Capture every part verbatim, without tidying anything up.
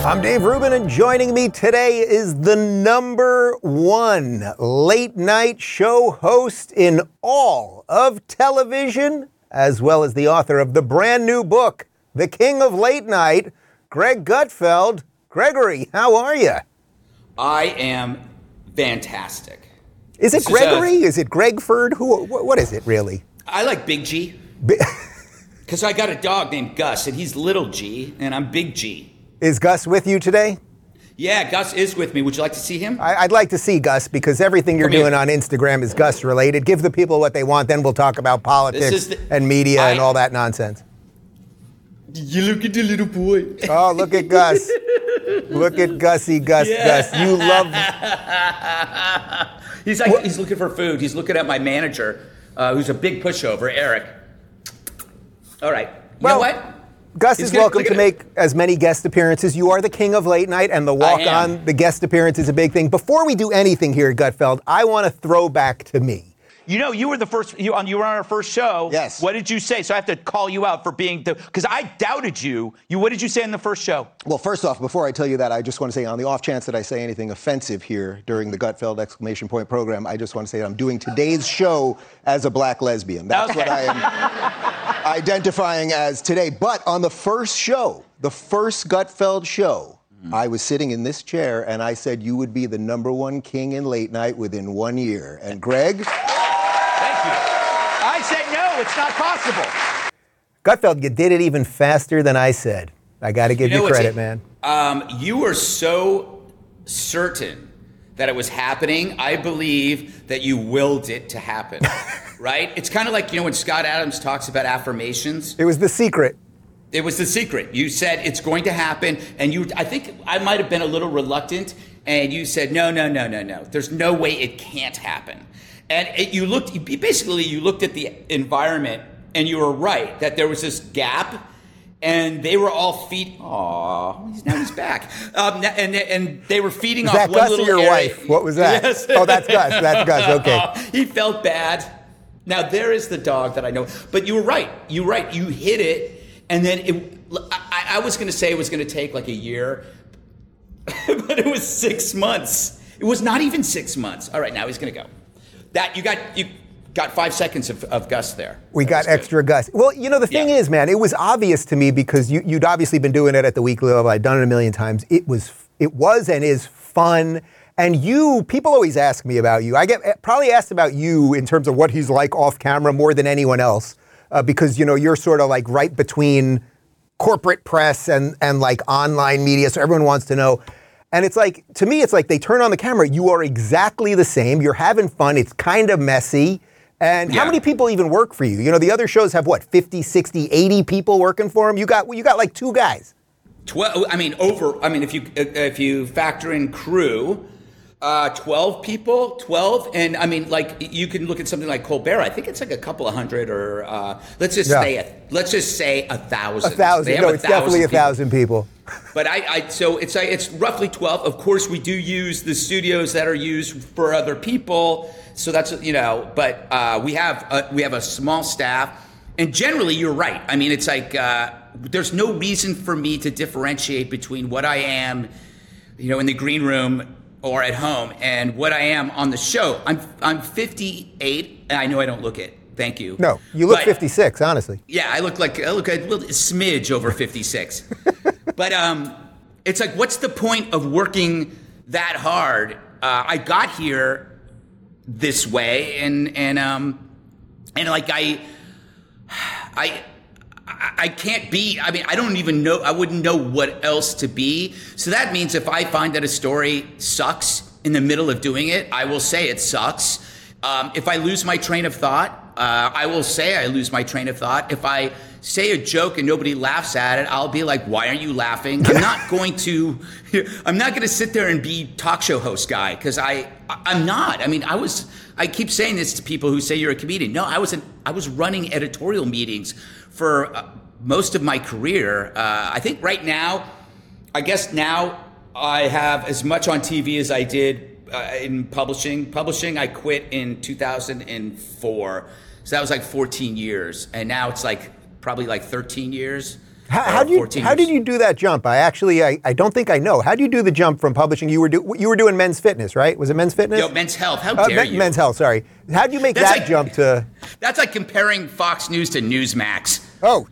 I'm Dave Rubin, and joining me today is the number one late night show host in all of television, as well as the author of the brand new book, The King of Late Night, Greg Gutfeld. Gregory, how are you? I am fantastic. Is it This Gregory? Is, a, is it Gregford? Who? What is it really? I like Big G. Because I got a dog named Gus, and he's Little G, and I'm Big G. Is Gus with you today? Yeah, Gus is with me. Would you like to see him? I, I'd like to see Gus, because everything you're Come doing here. on Instagram is Gus related. Give the people what they want, then we'll talk about politics the, and media I, and all that nonsense. You look at the little boy. Oh, look at Gus. Look at Gussie, Gus, Yeah. Gus. You love... He's like, he's looking for food. He's looking at my manager, uh, who's a big pushover, Eric. All right. You Well, know what? Gus He's is gonna- welcome look to at make as many guest appearances. You are the king of late night, and the walk am. on, the guest appearance is a big thing. Before we do anything here, Gutfeld, I want to throw back to me. You know, you were the first. You on. You were on our first show. Yes. What did you say? So I have to call you out for being the. Because I doubted you. You. What did you say in the first show? Well, first off, before I tell you that, I just want to say, on the off chance that I say anything offensive here during the Gutfeld exclamation point program, I just want to say that I'm doing today's show as a black lesbian. That's Okay. what I am identifying as today. But on the first show, the first Gutfeld show, mm. I was sitting in this chair and I said you would be the number one king in late night within one year. And Greg? Thank you. I said no. It's not possible. Gutfeld, you did it even faster than I said. I got to give you, know you what's credit, it- man. Um, you were so certain that it was happening. I believe that you willed it to happen, right? It's kind of like, you know, when Scott Adams talks about affirmations. It was the secret. It was the secret. You said it's going to happen, and you. I think I might have been a little reluctant, and you said, no, no, no, no, no. There's no way it can't happen. And it, you looked, basically, you looked at the environment, and you were right that there was this gap, and they were all feed. Aw, now he's back. Um, and and they were feeding Is off that one Gus or little your area. wife? What was that? Yes. Oh, that's Gus. That's Gus. Okay. He felt bad. Now there is the dog that I know, but you were right. You were right. You hit it, and then it. I, I was going to say it was going to take like a year, but it was six months. It was not even six months. All right, now he's going to go. That you got you got five seconds of, of Gus there. We That got was good. extra Gus. Well, you know, the thing Yeah. is, man, it was obvious to me because you, you'd obviously been doing it at the weekly level. I'd done it a million times. It was, it was and is fun. And you, people always ask me about you. I get probably asked about you in terms of what he's like off camera more than anyone else, uh, because, you know, you're sort of like right between corporate press and, and like online media. So everyone wants to know. And it's like, to me, it's like they turn on the camera. You are exactly the same. You're having fun. It's kind of messy. And how Yeah. many people even work for you? You know, the other shows have what, fifty, sixty, eighty people working for them? You got, you got like two guys. Twelve. I mean, over. I mean, if you if you factor in crew, uh, twelve people, twelve, and I mean, like you can look at something like Colbert. I think it's like a couple of hundred, or uh, let's just Yeah. say a, let's just say a thousand. A thousand. They have No, it's definitely a people. thousand people. But I, I, so it's like it's roughly twelve. Of course, we do use the studios that are used for other people. So that's, you know, but uh, we have a, we have a small staff, and generally, you're right. I mean, it's like uh, there's no reason for me to differentiate between what I am, you know, in the green room or at home, and what I am on the show. I'm I'm fifty-eight, and I know I don't look it. Thank you. No, you look But- fifty-six, honestly. Yeah, I look like I look a little smidge over fifty-six. But um, it's like, what's the point of working that hard? Uh, I got here this way, and and um, and like I, I. I can't be, I mean, I don't even know, I wouldn't know what else to be. So that means if I find that a story sucks in the middle of doing it, I will say it sucks. Um, if I lose my train of thought, uh, I will say I lose my train of thought. If I say a joke and nobody laughs at it, I'll be like, why aren't you laughing? I'm not going to, I'm not going to sit there and be talk show host guy, because I, I'm not. I mean, I was, I keep saying this to people who say you're a comedian. No, I wasn't, I was running editorial meetings for uh, most of my career. Uh, I think right now, I guess now I have as much on T V as I did uh, in publishing. Publishing, I quit in two thousand four. So that was like fourteen years. And now it's like probably like thirteen years. How, how, did you, fourteen how years. did you do that jump? I actually, I, I don't think I know. How do you do the jump from publishing? You were do, you were doing Men's Fitness, right? Was it Men's Fitness? Yo, Men's Health. How Uh, dare Men- you? Men's Health. Sorry. How did you make That's that like- jump to? That's like comparing Fox News to Newsmax. Oh,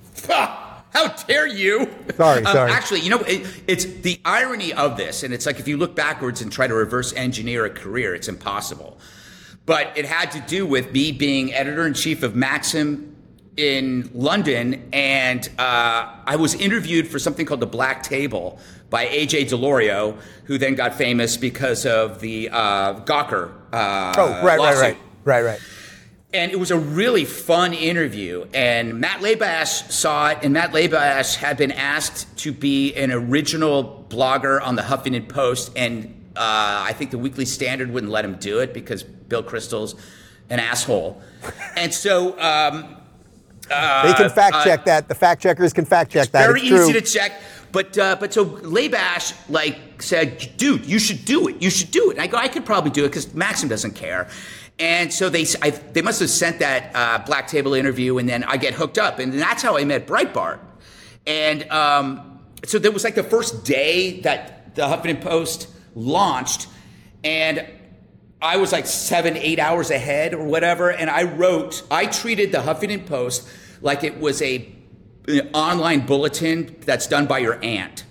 How dare you? Sorry, Um, sorry. Actually, you know, it, it's the irony of this, and it's like if you look backwards and try to reverse engineer a career, it's impossible. But it had to do with me being editor-in-chief of Maxim in London, and uh, I was interviewed for something called The Black Table by A J Delorio, who then got famous because of the uh, Gawker uh, oh, right, right, lawsuit. right, right, right. And it was a really fun interview. And Matt Labash saw it, and Matt Labash had been asked to be an original blogger on the Huffington Post. And uh, I think the Weekly Standard wouldn't let him do it because Bill Kristol's an asshole. And so um, uh, They can fact uh, check that. The fact checkers can fact check that. very It's true. easy to check. But uh, but so Labash like said, dude, you should do it. You should do it. And I go, I could probably do it because Maxim doesn't care. And so they I, they must have sent that uh, Black Table interview, and then I get hooked up, and that's how I met Breitbart. And um, so there was like the first day that the Huffington Post launched, and I was like seven, eight hours ahead or whatever, and I wrote, I treated the Huffington Post like it was a an online bulletin that's done by your aunt.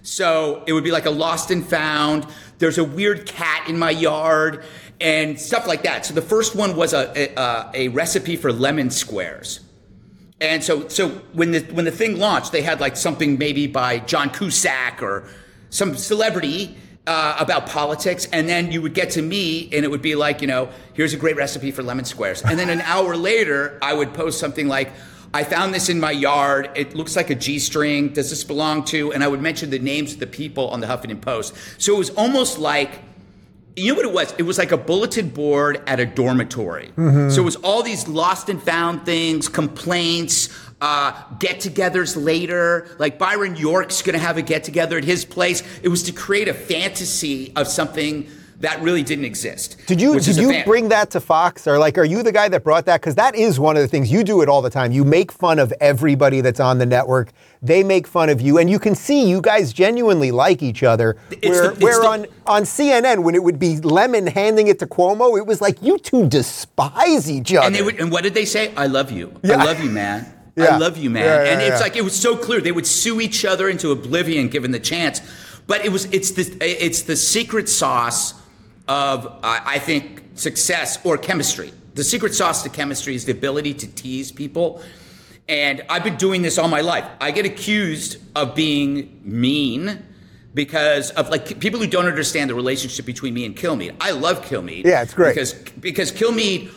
So it would be like a lost and found, there's a weird cat in my yard, and stuff like that. So the first one was a, a, a recipe for lemon squares. And so so when the when the thing launched, they had like something maybe by John Cusack or some celebrity uh, about politics, and then you would get to me, and it would be like, you know, here's a great recipe for lemon squares. And then an hour later, I would post something like, I found this in my yard. It looks like a G-string. Does this belong to? And I would mention the names of the people on the Huffington Post. So it was almost like, you know what it was? It was like a bulletin board at a dormitory. Mm-hmm. So it was all these lost and found things, complaints, uh, get-togethers later. Like Byron York's going to have a get-together at his place. It was to create a fantasy of something that really didn't exist. Did you which did is a you fan- bring that to Fox, or like, are you the guy that brought that? Because that is one of the things you do it all the time. You make fun of everybody that's on the network. They make fun of you, and you can see you guys genuinely like each other. It's where the- it's where the- on on C N N when it would be Lemon handing it to Cuomo, it was like you two despise each other. And they would, and what did they say? I love you. Yeah. I love you, man. Yeah. I love you, man. Yeah, yeah, and it's yeah. like it was so clear they would sue each other into oblivion given the chance. But it was it's the it's the secret sauce of uh, I think success or chemistry. The secret sauce to chemistry is the ability to tease people. And I've been doing this all my life. I get accused of being mean because of like people who don't understand the relationship between me and Kilmeade. I love Kilmeade. Yeah, it's great. Because because Kilmeade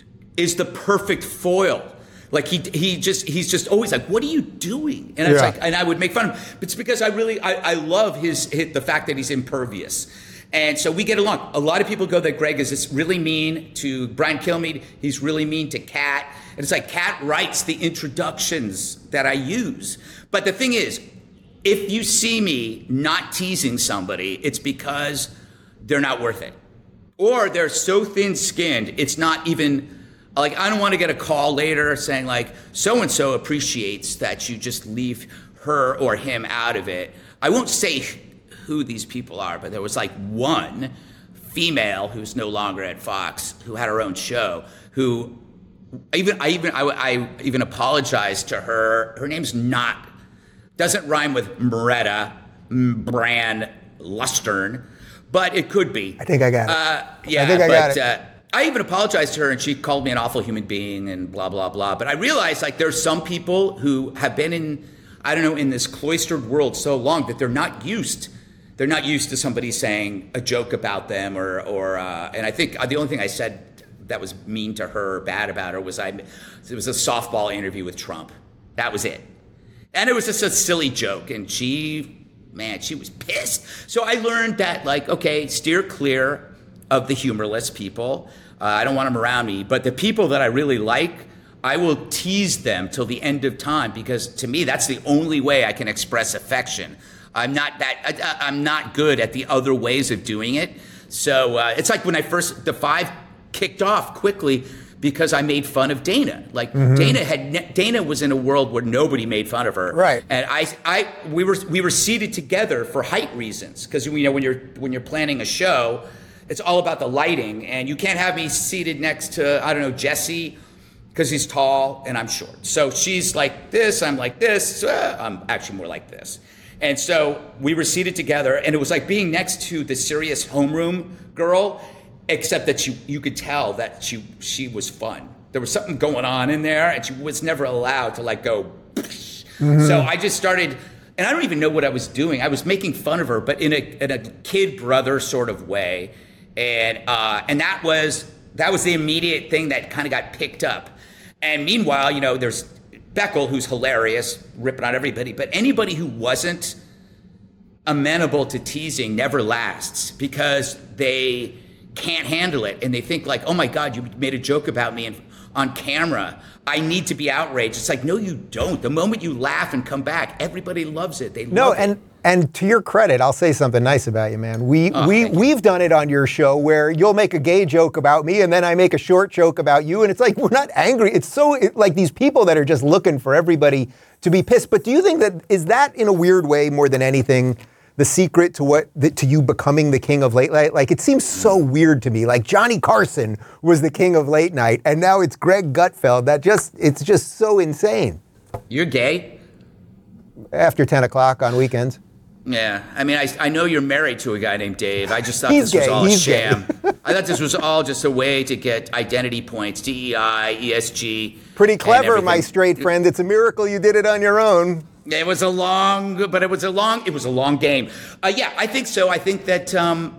is the perfect foil. Like he he just he's just always like, what are you doing? And it's Yeah. like, and I would make fun of him. But it's because I really I, I love his, his the fact that he's impervious. And so we get along. A lot of people go that Greg is just really mean to Brian Kilmeade. He's really mean to Kat. And it's like Kat writes the introductions that I use. But the thing is, if you see me not teasing somebody, it's because they're not worth it. Or they're so thin-skinned, it's not even, like, I don't want to get a call later saying, like, so-and-so appreciates that you just leave her or him out of it. I won't say who these people are, but there was, like, one female who's no longer at Fox who had her own show who even I even I, I even apologized to her. Her name's not doesn't rhyme with Moretta Brand Lustern, but it could be. I think I got it. Uh, yeah, I think I but, got it. Uh, I even apologized to her, and she called me an awful human being and blah blah blah. But I realized like there's some people who have been in I don't know in this cloistered world so long that they're not used. They're not used to somebody saying a joke about them or or. Uh, and I think the only thing I said that was mean to her or bad about her was I it was a softball interview with Trump. That was it. And it was just a silly joke, and she, man, she was pissed. So I learned that, like, okay, steer clear of the humorless people. Uh, I don't want them around me, but the people that I really like, I will tease them till the end of time, because to me, that's the only way I can express affection. I'm not that, I, I'm not good at the other ways of doing it. So uh, it's like when I first, the five kicked off quickly, because I made fun of Dana. Like mm-hmm. Dana had ne- Dana was in a world where nobody made fun of her. Right. And I I we were we were seated together for height reasons, because you know when you're when you're planning a show, it's all about the lighting, and you can't have me seated next to, I don't know, Jesse, because he's tall and I'm short. So she's like this, I'm like this, uh, I'm actually more like this. And so we were seated together, and it was like being next to the serious homeroom girl, except that you you could tell that she she was fun. There was something going on in there, and she was never allowed to like go. Mm-hmm. So I just started, and I don't even know what I was doing. I was making fun of her, but in a in a kid brother sort of way, and uh, and that was that was the immediate thing that kind of got picked up. And meanwhile, you know, there's Beckel, who's hilarious, ripping on everybody, but anybody who wasn't amenable to teasing never lasts, because they can't handle it, and they think like, oh my God, you made a joke about me in, on camera. I need to be outraged. It's like, no, you don't. The moment you laugh and come back, everybody loves it. They no, love and it. and to your credit, I'll say something nice about you, man. We Oh, we thank you. we've done it on your show where you'll make a gay joke about me, and then I make a short joke about you, and it's like we're not angry. It's so it, like these people that are just looking for everybody to be pissed. But do you think that is that in a weird way more than anything the secret to what the, to you becoming the king of late night? Like, it seems so weird to me. Like, Johnny Carson was the king of late night, and now it's Greg Gutfeld. That just it's just so insane. You're gay? After ten o'clock on weekends. Yeah, I mean, I, I know you're married to a guy named Dave. I just thought He's this was gay, all a he's gay. sham. I thought this was all just a way to get identity points, D E I, E S G. Pretty and clever, my everything. straight friend. It's a miracle you did it on your own. It was a long, but it was a long, it was a long game. Uh, yeah, I think so. I think that um,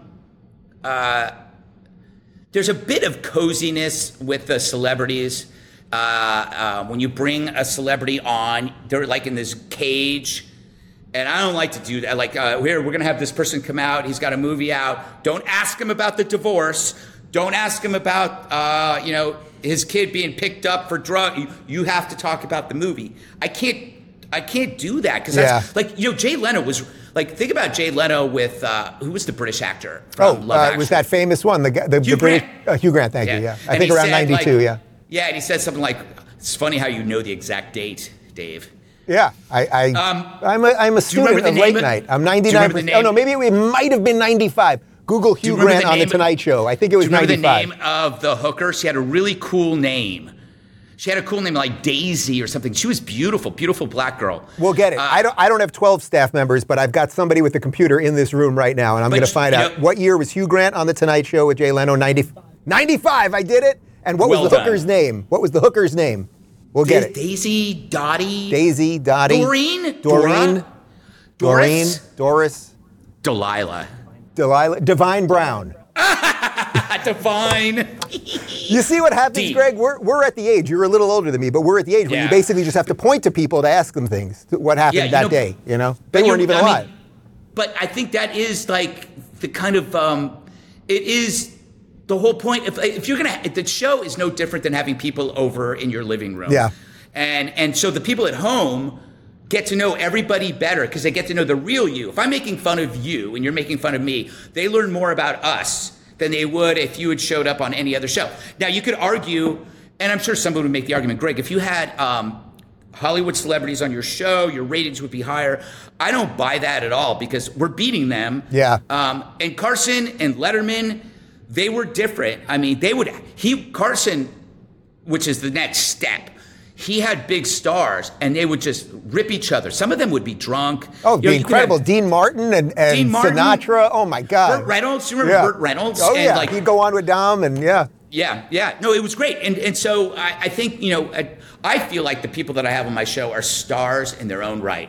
uh, there's a bit of coziness with the celebrities. Uh, uh, when you bring a celebrity on, they're like in this cage. And I don't like to do that. Like, uh, here, we're going to have this person come out. He's got a movie out. Don't ask him about the divorce. Don't ask him about, uh, you know, his kid being picked up for drug. You, you have to talk about the movie. I can't, I can't do that. Because that's, Yeah. like, you know, Jay Leno was, like, think about Jay Leno with, uh, who was the British actor Oh, from Love uh, Actually? it was that famous one, the guy- the, Hugh the British Grant. uh, Hugh Grant. Thank you. Yeah, I And think he around said, ninety-two. like- yeah. Yeah, and he said something like, it's funny how you know the exact date, Dave. Yeah, I, I, Um, I'm a, I'm a do you remember student the of name late of- night. I'm do you ninety-nine remember the percent. Oh, no, name- maybe it might have been ninety-five. Google Hugh you remember Grant the on The name of- Tonight Show. I think it was Do you remember ninety-five. the name of the hooker? She had a really cool name. She had a cool name like Daisy or something. She was beautiful, beautiful black girl. We'll get it. Uh, I don't. I don't have twelve staff members, but I've got somebody with the computer in this room right now, and I'm But going to you- find you out know- what year was Hugh Grant on The Tonight Show with Jay Leno. ninety, ninety-five. I did it. And what Well was the done. hooker's name? What was the hooker's name? We'll get it. Daisy, Dottie, Daisy, Dottie, Doreen, Doreen, Dora? Doreen, Doris? Doris, Delilah, Delilah, Divine Brown. Divine. You see what happens, D. Greg? We're, we're at the age, you're a little older than me, but we're at the age where you Yeah. basically just have to point to people to ask them things, to what happened Yeah, you that know, day, you know? but They you- weren't even I mean, alive. But I think that is like the kind of um, it is the whole point. If if you're gonna, the show is no different than having people over in your living room. Yeah. And and so the people at home get to know everybody better because they get to know the real you. If I'm making fun of you and you're making fun of me, they learn more about us than they would if you had showed up on any other show. Now you could argue, and I'm sure somebody would make the argument, Greg, if you had um, Hollywood celebrities on your show, your ratings would be higher. I don't buy that at all because we're beating them. Yeah. Um, and Carson and Letterman, they were different. I mean, they would, he, Carson, which is the next step, he had big stars and they would just rip each other. Some of them would be drunk. Oh, You know, the you could incredible have Dean Martin and, and Dean Martin, Sinatra. Oh, my God. Burt Reynolds. You remember Yeah. Burt Reynolds? Oh, And yeah. like, He'd go on with Dom, and yeah. Yeah, yeah. No, it was great. And and so I, I think, you know, I, I feel like the people that I have on my show are stars in their own right.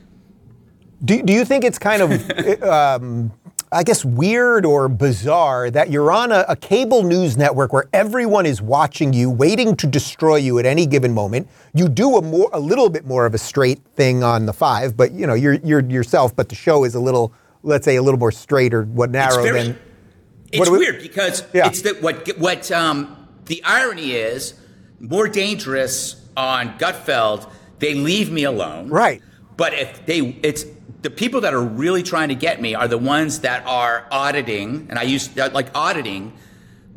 Do, do you think it's kind of, um, I guess, weird or bizarre that you're on a, a cable news network where everyone is watching you, waiting to destroy you at any given moment? You do a more, a little bit more of a straight thing on the Five, but you know, you're you're yourself. But the show is a little, let's say, a little more straight or what narrow very- than. It's What do we- weird because Yeah. it's that what what um, the irony is more dangerous on Gutfeld. They leave me alone, Right. But if they, it's the people that are really trying to get me are the ones that are auditing, and I use like auditing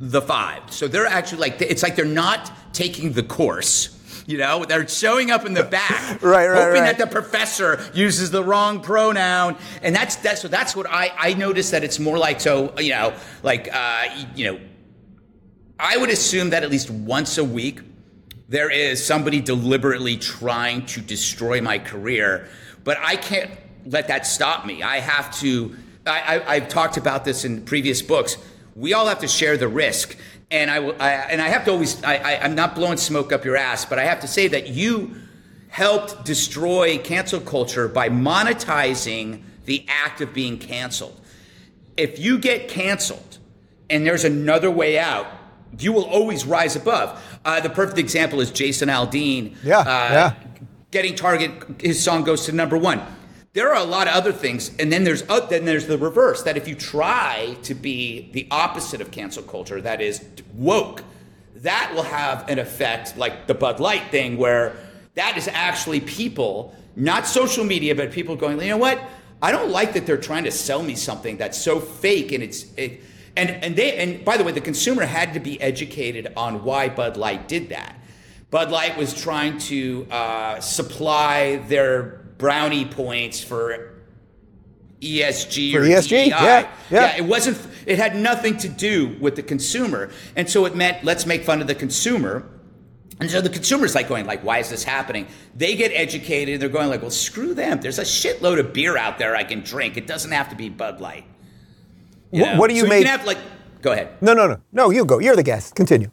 the five. So they're actually like, it's like they're not taking the course. You know, they're showing up in the back, right, right, hoping right. that the professor uses the wrong pronoun, and that's that's so that's what I I noticed that it's more like so you know like uh, you know I would assume that at least once a week there is somebody deliberately trying to destroy my career, but I can't let that stop me. I have to. I, I I've talked about this in previous books. We all have to share the risk. And I, I and I have to always, I, I, I'm not blowing smoke up your ass, but I have to say that you helped destroy cancel culture by monetizing the act of being canceled. If you get canceled and there's another way out, you will always rise above. Uh, the perfect example is Jason Aldean. Yeah, uh, yeah. Getting Target, his song goes to number one. There are a lot of other things, and then there's uh, then there's the reverse. That if you try to be the opposite of cancel culture, that is woke, that will have an effect like the Bud Light thing, where that is actually people, not social media, but people going, you know what? I don't like that they're trying to sell me something that's so fake, and it's it, and and they and by the way, the consumer had to be educated on why Bud Light did that. Bud Light was trying to uh, supply their brownie points for E S G for or E S G, D E I. yeah, yeah. yeah. It wasn't. It had nothing to do with the consumer, and so it meant let's make fun of the consumer. And so the consumer's like going like, why is this happening? They get educated. They're going like, well, screw them. There's a shitload of beer out there I can drink. It doesn't have to be Bud Light. You What, what do you so make? You can have like, go ahead. No, no, no, no. You go. You're the guest. Continue.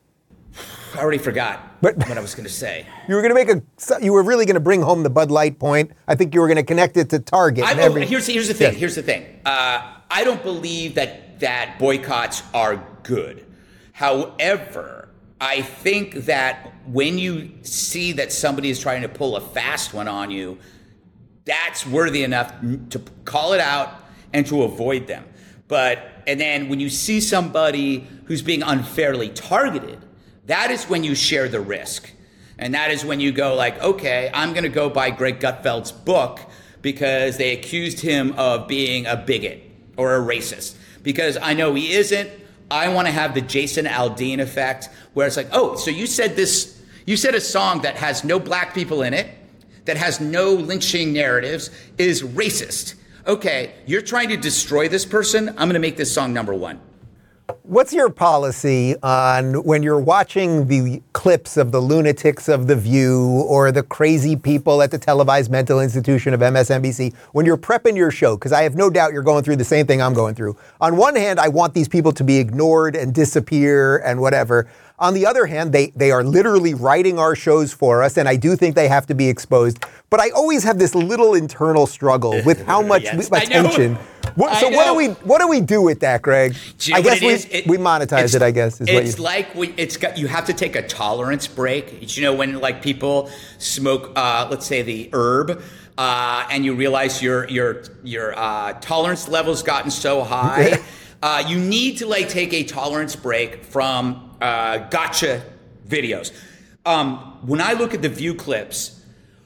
I already forgot But- what I was going to say. You were going to make a. You were really going to bring home the Bud Light point. I think you were going to connect it to Target. I, and oh, every, here's here's the thing. Yeah. Here's the thing. Uh, I don't believe that that boycotts are good. However, I think that when you see that somebody is trying to pull a fast one on you, that's worthy enough to call it out and to avoid them. But and then when you see somebody who's being unfairly targeted, that is when you share the risk. And that is when you go like, okay, I'm going to go buy Greg Gutfeld's book because they accused him of being a bigot or a racist. Because I know he isn't. I want to have the Jason Aldean effect where it's like, oh, so you said this, you said a song that has no black people in it, that has no lynching narratives, is racist. Okay, you're trying to destroy this person. I'm going to make this song number one. What's your policy on when you're watching the clips of the lunatics of The View or the crazy people at the televised mental institution of M S N B C, when you're prepping your show? Because I have no doubt you're going through the same thing I'm going through. On one hand, I want these people to be ignored and disappear and whatever. On the other hand, they, they are literally writing our shows for us, and I do think they have to be exposed. But I always have this little internal struggle with how much Yes, we, I know. attention. What, so I what do know. we what do we do with that, Greg? Do you know I guess what it we, is? It- we monetize it's- it, I guess, is what it's you like we, it's got, you have to take a tolerance break. You know, when like people smoke, uh, let's say the herb, uh, and you realize your your your uh, tolerance level's gotten so high, uh, you need to like take a tolerance break from uh, gotcha videos. Um, when I look at the View clips,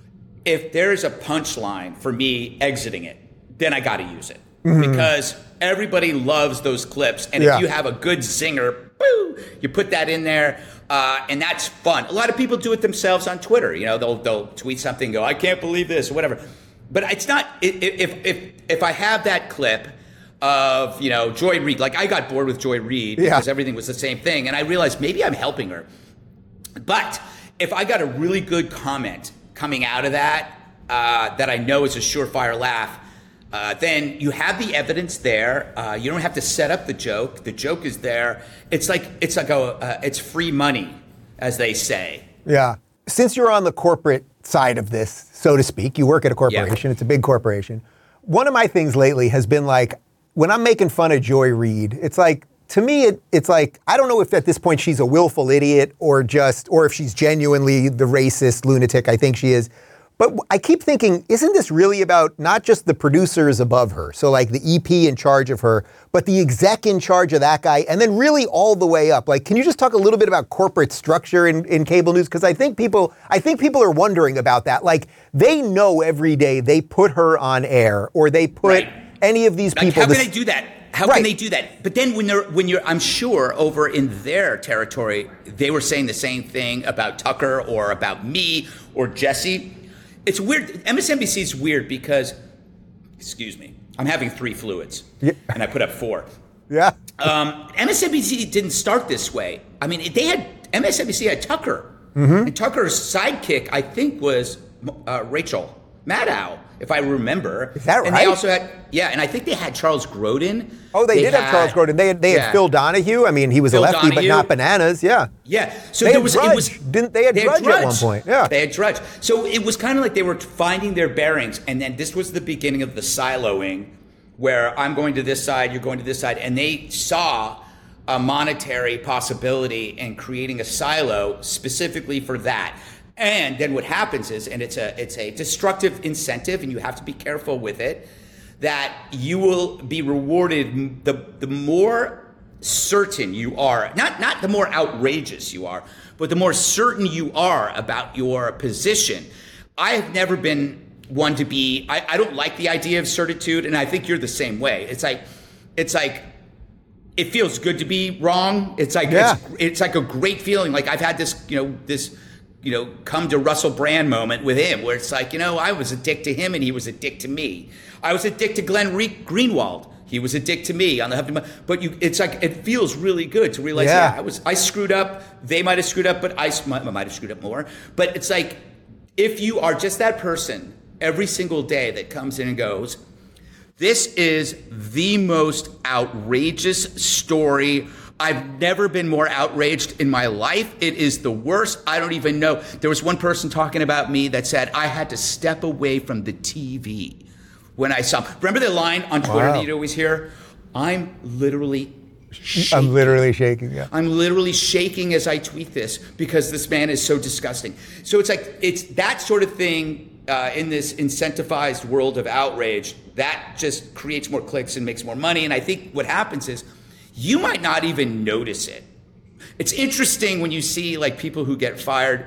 if there's a punchline for me exiting it, then I got to use it. Mm-hmm. Because everybody loves those clips. And Yeah. if you have a good zinger, boo, you put that in there, uh, and that's fun. A lot of people do it themselves on Twitter. You know, they'll they'll tweet something and go, I can't believe this, or whatever. But it's not, if if if I have that clip of, you know, Joy Reid, like I got bored with Joy Reid because Yeah. everything was the same thing. And I realized maybe I'm helping her. But if I got a really good comment coming out of that, uh, that I know is a surefire laugh, uh, then you have the evidence there. Uh, you don't have to set up the joke. The joke is there. It's like it's like a uh, it's free money, as they say. Yeah. Since you're on the corporate side of this, so to speak, you work at a corporation, Yeah. it's a big corporation. One of my things lately has been like, when I'm making fun of Joy Reid, it's like, to me, it, it's like, I don't know if at this point she's a willful idiot or just, or if she's genuinely the racist lunatic I think she is. But I keep thinking, isn't this really about not just the producers above her, so like the E P in charge of her, but the exec in charge of that guy, and then really all the way up? Like, can you just talk a little bit about corporate structure in, in cable news? Because I think people, I think people are wondering about that. Like, they know every day they put her on air, or they put Right. any of these Like, people. how can this- they do that? How Right. can they do that? But then when they're when you're, I'm sure over in their territory, they were saying the same thing about Tucker or about me or Jesse. It's weird. M S N B C is weird because, excuse me, I'm having three fluids, Yeah. and I put up four. Yeah. Um, M S N B C didn't start this way. I mean, they had M S N B C had Tucker, Mm-hmm. and Tucker's sidekick, I think, was uh, Rachel Maddow, if I remember. Is that and right? they also had, yeah, and I think they had Charles Grodin. Oh, they, did have had- Charles Grodin. They had, they had yeah. Phil Donahue. I mean, he was Phil a lefty, but Donahue. not bananas. Yeah. Yeah, so They there had was Drudge. it was Didn't they had Drudge at one point? Yeah. they had Drudge. So it was kind of like they were finding their bearings, and then this was the beginning of the siloing, where I'm going to this side, you're going to this side, and they saw a monetary possibility in creating a silo specifically for that. And then what happens is, and it's a it's a destructive incentive, and you have to be careful with it, that you will be rewarded the the more certain you are, not not the more outrageous you are, but the more certain you are about your position. I have never been one to be, I, I don't like the idea of certitude, and I think you're the same way. It's like, it's like, it feels good to be wrong. It's like, Yeah. it's, it's like a great feeling. Like I've had this, you know, this, you know, come to Russell Brand moment with him, where it's like, you know, I was a dick to him and he was a dick to me. I was a dick to Glenn Re- Greenwald. He was a dick to me on the Huffington. But you, it's like, it feels really good to realize, Yeah. yeah, I was, I screwed up. They might have screwed up, but I might, might have screwed up more. But it's like, if you are just that person every single day that comes in and goes, this is the most outrageous story. I've never been more outraged in my life. It is the worst. I don't even know. There was one person talking about me that said I had to step away from the T V when I saw. Remember the line on Twitter Wow. that you'd always hear? I'm literally shaking. I'm literally shaking. Yeah. I'm literally shaking as I tweet this because this man is so disgusting. So it's like, it's that sort of thing uh, in this incentivized world of outrage that just creates more clicks and makes more money. And I think what happens is you might not even notice it. It's interesting when you see like people who get fired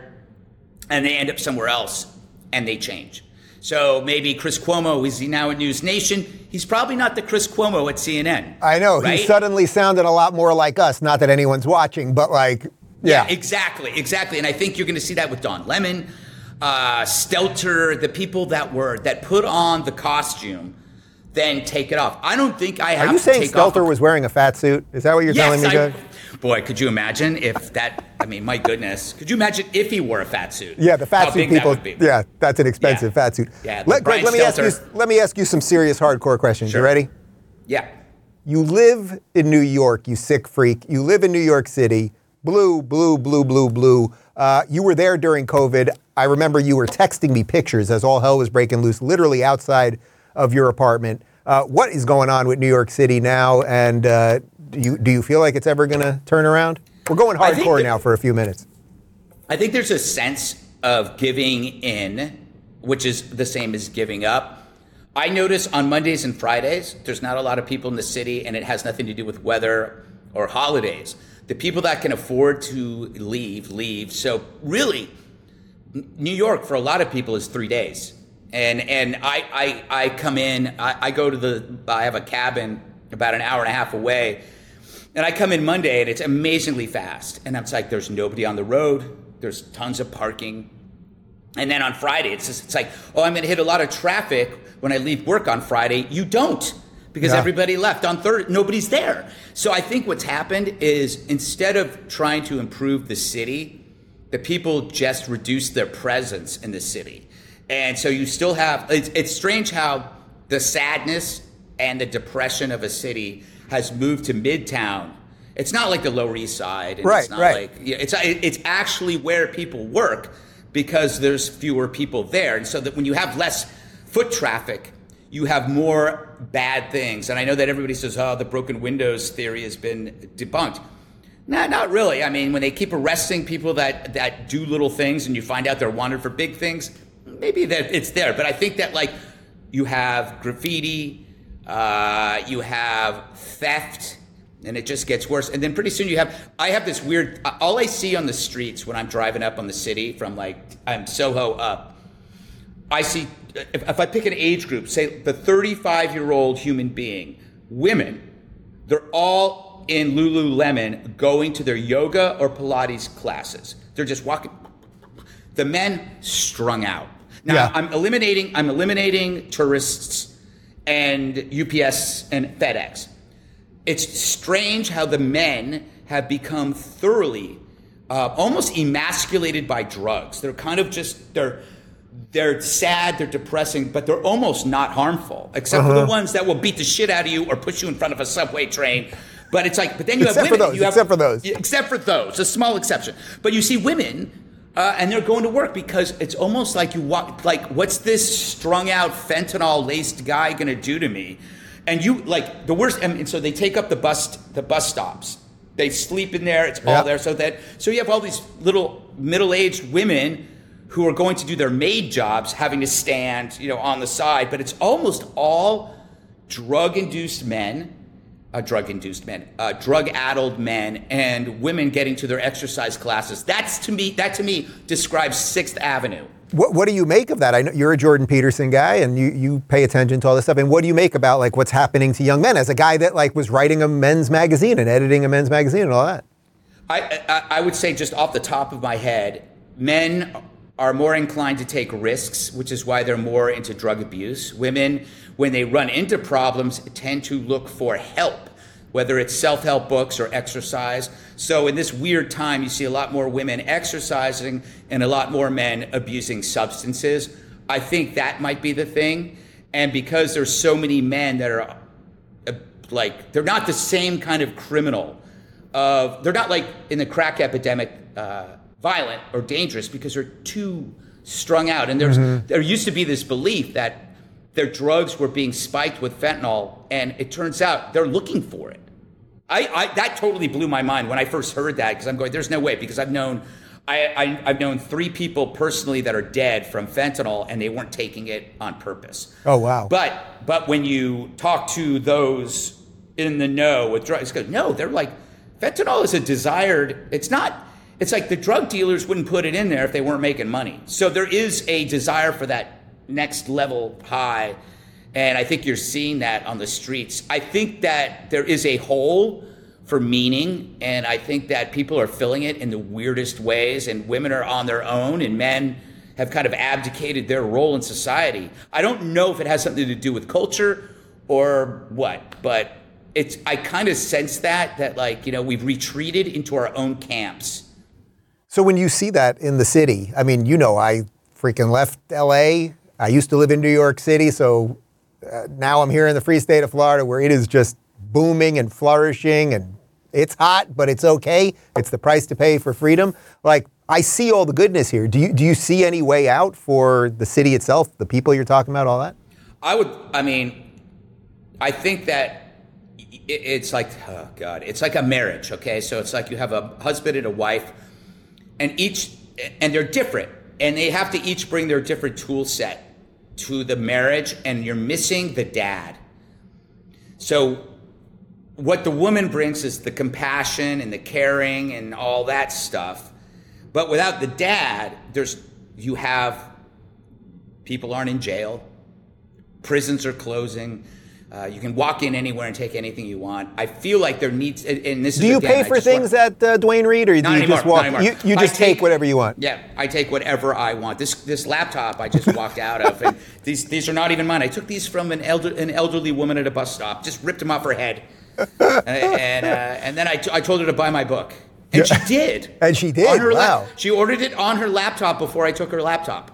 and they end up somewhere else and they change. So maybe Chris Cuomo, is he now at News Nation? He's probably not the Chris Cuomo at C N N. I know. right? He suddenly sounded a lot more like us. Not that anyone's watching, but like, yeah. Exactly, exactly. And I think you're going to see that with Don Lemon, uh, Stelter, the people that were that put on the costume, then take it off. I don't think I have Are you to saying take off Stelter a- was wearing a fat suit? Is that what you're Yes, telling me, I- Doug? Boy, could you imagine if that? I mean, my goodness, could you imagine if he wore a fat suit? Yeah, the fat How suit big that people. would be. Yeah, that's an expensive Yeah. fat suit. Yeah, Let, Greg, Brian let me ask you. Stelter. Let me ask you some serious, hardcore questions. Sure. You ready? Yeah. You live in New York, you sick freak. You live in New York City. Blue, blue, blue, blue, blue. Uh, you were there during COVID. I remember you were texting me pictures as all hell was breaking loose, literally outside of your apartment. Uh, what is going on with New York City now? And uh, do you do you feel like it's ever going to turn around? We're going I think hardcore that- now for a few minutes. I think there's a sense of giving in, which is the same as giving up. I notice on Mondays and Fridays, there's not a lot of people in the city, and it has nothing to do with weather or holidays. The people that can afford to leave, leave. So really, New York for a lot of people is three days. And and I I, I come in, I, I go to the, I have a cabin about an hour and a half away. And I come in Monday and it's amazingly fast. And it's like, there's nobody on the road. There's tons of parking. And then on Friday, it's just, it's like, oh, I'm going to hit a lot of traffic when I leave work on Friday. You don't, because Yeah. everybody left on Thursday. Nobody's there. So I think what's happened is instead of trying to improve the city, the people just reduce their presence in the city. And so you still have, it's, it's strange how the sadness and the depression of a city has moved to Midtown. It's not like the Lower East Side. And Right, it's not right. like, yeah, it's, it's actually where people work because there's fewer people there. And so that when you have less foot traffic, you have more bad things. And I know that everybody says, oh, the broken windows theory has been debunked. No, not really. I mean, when they keep arresting people that, that do little things and you find out they're wanted for big things, maybe that it's there. But I think that like you have graffiti, uh, you have theft, and it just gets worse. And then pretty soon you have, I have this weird, all I see on the streets when I'm driving up on the city from like, I'm Soho up, I see, if, if I pick an age group, say the thirty-five-year-old human being, women, They're all in Lululemon going to their yoga or Pilates classes. They're just walking. The men strung out. Now Yeah. I'm eliminating I'm eliminating tourists and U P S and FedEx. It's strange how the men have become thoroughly uh, almost emasculated by drugs. They're kind of just they're they're sad, they're depressing, but they're almost not harmful, except uh-huh. for the ones that will beat the shit out of you or push you in front of a subway train. But it's like, but then you except have women. For those, you have, except for those. Except for those, a small exception. But you see women, uh, and they're going to work because it's almost like you walk, like, what's this strung out fentanyl laced guy going to do to me? And you, like, the worst, and, and so they take up the bus, the bus stops. They sleep in there, it's all yep. there. So that, so you have all these little middle-aged women who are going to do their maid jobs, having to stand, you know, on the side. But it's almost all drug-induced men, uh, drug-induced men, uh, drug-addled men, and women getting to their exercise classes. That's to me, that to me describes Sixth Avenue. What, what do you make of that? I know you're a Jordan Peterson guy, and you, you pay attention to all this stuff. And what do you make about like what's happening to young men as a guy that like was writing a men's magazine and editing a men's magazine and all that? I, I, I would say just off the top of my head, men are more inclined to take risks, which is why they're more into drug abuse. Women, when they run into problems, tend to look for help, whether it's self-help books or exercise. So in this weird time, you see a lot more women exercising and a lot more men abusing substances. I think that might be the thing. And because there's so many men that are uh, like, they're not the same kind of criminal. Of, they're not like in the crack epidemic, uh, violent or dangerous because they're too strung out. And there's mm-hmm. there used to be this belief that their drugs were being spiked with fentanyl, and it turns out they're looking for it. I, I that totally blew my mind when I first heard that, because I'm going, there's no way, because I've known I, I I've known three people personally that are dead from fentanyl, and they weren't taking it on purpose. Oh wow. But but when you talk to those in the know with drugs, go, no, they're like, fentanyl is a desired, it's not It's like the drug dealers wouldn't put it in there if they weren't making money. So there is a desire for that next level high. And I think you're seeing that on the streets. I think that there is a hole for meaning. And I think that people are filling it in the weirdest ways. And women are on their own, and men have kind of abdicated their role in society. I don't know if it has something to do with culture or what, but it's, I kind of sense that, that like, you know, we've retreated into our own camps. So when you see that in the city, I mean, you know, I freaking left L A. I used to live in New York City, so uh, now I'm here in the free state of Florida where it is just booming and flourishing, and it's hot, but it's okay. It's the price to pay for freedom. Like, I see all the goodness here. Do you do you see any way out for the city itself, the people you're talking about, all that? I would, I mean, I think that it's like, oh God, it's like a marriage, okay? So it's like you have a husband and a wife, and each, and they're different, and they have to each bring their different tool set to the marriage, and you're missing the dad. So what the woman brings is the compassion and the caring and all that stuff. But without the dad, there's, you have, people aren't in jail, prisons are closing, Uh, you can walk in anywhere and take anything you want. I feel like there needs, and this is. Do you again, pay for things want, at uh, Duane Reade, or do you anymore, just walk? You, you just take, take whatever you want. Yeah, I take whatever I want. This this laptop I just walked out of, and these these are not even mine. I took these from an elder an elderly woman at a bus stop. Just ripped them off her head, uh, and uh, and then I, t- I told her to buy my book, and yeah. she did. And she did. On her wow. La- she ordered it on her laptop before I took her laptop.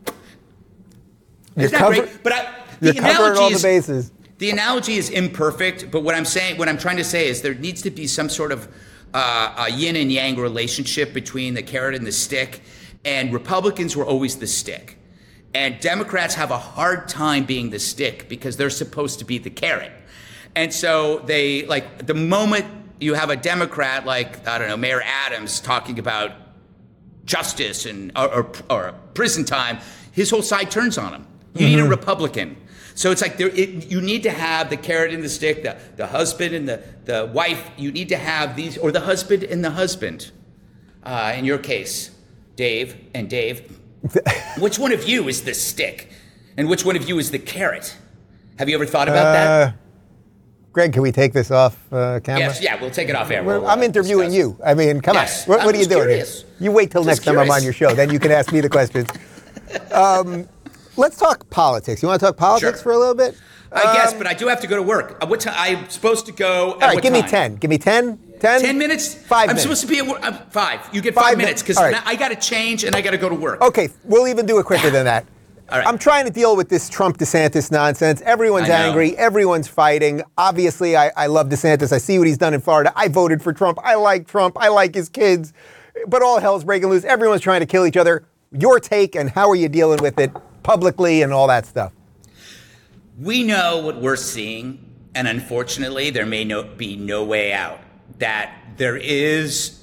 You're Isn't that cover- great? But I, you're the covering all the is, bases. The analogy is imperfect, but what I'm saying, what I'm trying to say is there needs to be some sort of uh, a yin and yang relationship between the carrot and the stick. And Republicans were always the stick, and Democrats have a hard time being the stick because they're supposed to be the carrot. And so they, like, the moment you have a Democrat like, I don't know, Mayor Adams talking about justice and or, or, or prison time, his whole side turns on him. You mm-hmm. need a Republican. So it's like there, it, you need to have the carrot and the stick, the, the husband and the, the wife. You need to have these, or the husband and the husband. Uh, in your case, Dave and Dave, which one of you is the stick, and which one of you is the carrot? Have you ever thought about uh, that? Greg, can we take this off uh, camera? Yes, yeah, we'll take it off air. We're- We'll, I'm uh, interviewing discuss. you. I mean, come Yes, on. What, I what are you was doing curious. here? You wait till Just next time I'm curious. on your show. Then you can ask me the questions. Um, let's talk politics. You want to talk politics Sure. for a little bit? I guess, Um, but I do have to go to work. Uh, What time? I'm supposed to go. At All right, what give me time? ten. Give me ten. ten? Ten minutes? Five I'm minutes. supposed to be at work. Uh, five. You get five, Five minutes min- because all right. I got to change and I got to go to work. Okay, we'll even do it quicker than that. All right. I'm trying to deal with this Trump DeSantis nonsense. Everyone's I know. angry. Everyone's fighting. Obviously, I, I love DeSantis. I see what he's done in Florida. I voted for Trump. I like Trump. I like his kids. But all hell's breaking loose. Everyone's trying to kill each other. Your take and how are you dealing with it publicly and all that stuff? We know what we're seeing, and unfortunately, there may no, be no way out. That there is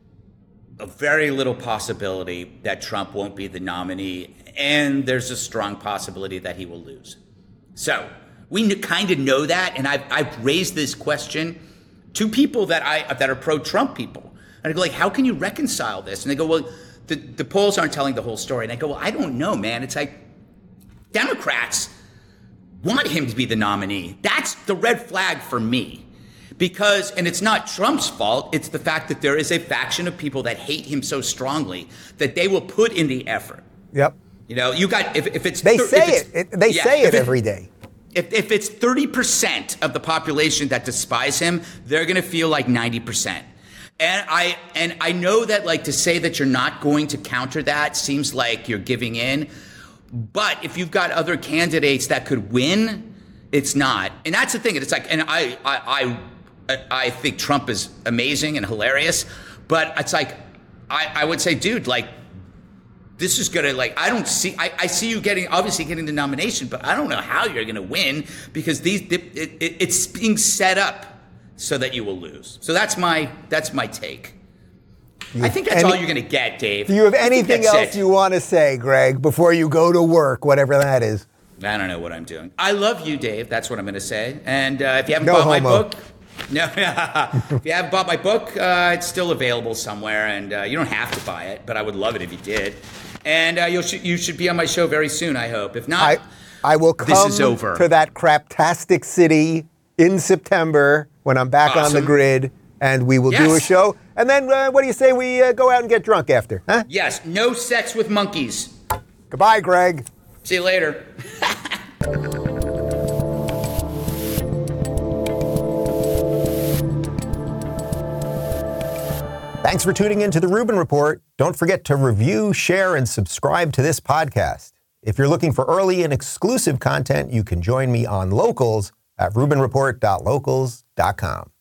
a very little possibility that Trump won't be the nominee, and there's a strong possibility that he will lose. So we kn- kind of know that, and I've, I've raised this question to people that I that are pro-Trump people, and I go like, how can you reconcile this? And they go, well, the, the polls aren't telling the whole story. And I go, well, I don't know, man. It's like Democrats want him to be the nominee. That's the red flag for me. Because, and it's not Trump's fault, it's the fact that there is a faction of people that hate him so strongly that they will put in the effort. Yep. You know, you got, if, if it's... They thir- say if it's- it. it. They yeah, say if it every day. If, if it's thirty percent of the population that despise him, they're going to feel like ninety percent. And I and I know that, like, to say that you're not going to counter that seems like you're giving in. But if you've got other candidates that could win, it's not. And that's the thing. It's like, and I I I, I think Trump is amazing and hilarious, but it's like, I, I would say, dude, like, this is gonna, like, I don't see, I, I see you getting, obviously getting the nomination, but I don't know how you're gonna win because these, it, it, it's being set up so that you will lose. So that's my, that's my take. I think that's any- all you're gonna get, Dave. Do you have I think anything that's else it. you want to say, Greg, before you go to work, whatever that is? I don't know what I'm doing. I love you, Dave. That's what I'm going to say. And uh, if you haven't No bought my homo. book, no, if you haven't bought my book, uh, it's still available somewhere, and uh, you don't have to buy it. But I would love it if you did. And uh, you'll sh- you should be on my show very soon. I hope. If not, I I will come this is over. to that craptastic city in September when I'm back on the Awesome. grid, and we will do a Yes. show. And then uh, what do you say we uh, go out and get drunk after? Huh? Yes, no sex with monkeys. Goodbye, Greg. See you later. Thanks for tuning in to the Rubin Report. Don't forget to review, share, and subscribe to this podcast. If you're looking for early and exclusive content, you can join me on Locals at rubin report dot locals dot com.